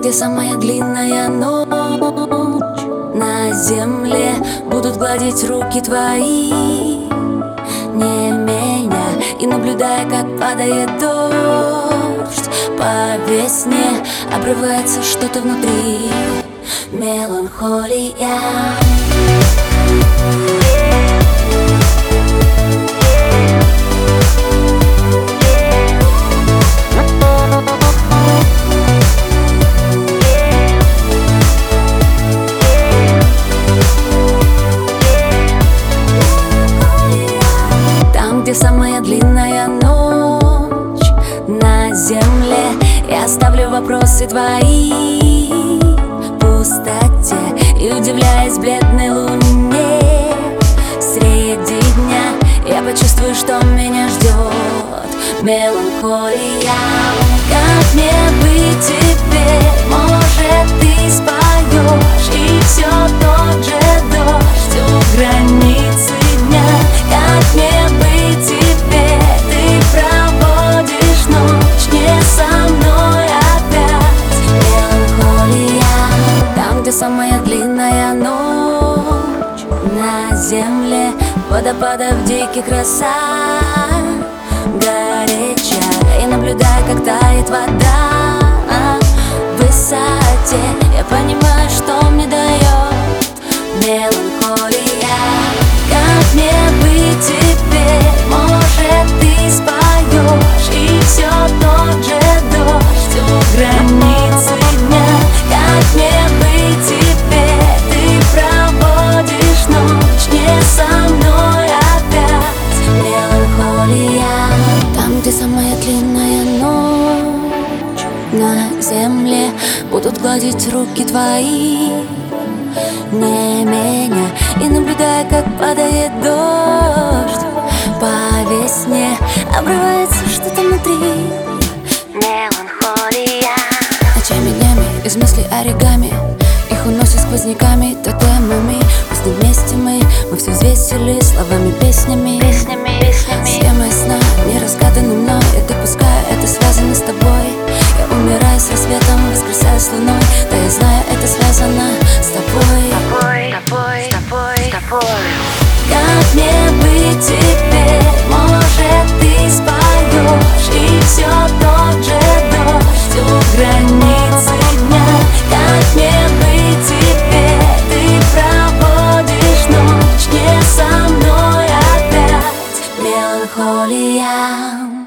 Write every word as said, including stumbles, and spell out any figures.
где самая длинная ночь на земле, будут гладить руки твои, не меня, и наблюдая, как падает дождь по весне, обрывается что-то внутри. Меланхолия. Там, где самая длинная ночь на земле, я оставлю вопросы твои в пустоте и, удивляясь бледной луне среди дня, я почувствую, что меня ждет меланхолия. Как мне быть теперь? Может, ты споешь, и все тот же дождь у границы дня. Как мне быть теперь? Ты проводишь ночь не со мной опять. Меланхолия. Там, где самая длинная ночь на земле, водопадов диких роса горяча, и наблюдая, как тает вода в высоте, я понимаю, что мне дает меланхолия. Как мне быть теперь? Может, ты споешь, и все тот же дождь у границы дня. Как мне быть теперь? Ты проводишь ночь не со мной опять. Меланхолия. Там, где самая длинная ночь на земле, будут гладить руки твои, не меня, и наблюдая, как падает дождь по весне, обрывается что-то внутри. Меланхолия. Ночами, днями, из мыслей оригами, их уносит сквозняками, тотемами. Пусть не вместе мы, мы все взвесили словами, песнями, песнями, песнями. Схемой сна, не разгаданной мной, я допускаю, это связано с тобой. Я умираю с рассветом, воскресаю с луной, да я знаю, это связано с тобой. Тобой, тобой, тобой, тобой. Как мне быть теперь? Может, ты споешь, и все тот же дождь у границы дня. Как мне быть теперь? Ты проводишь ночь не со мной опять. Меланхолия.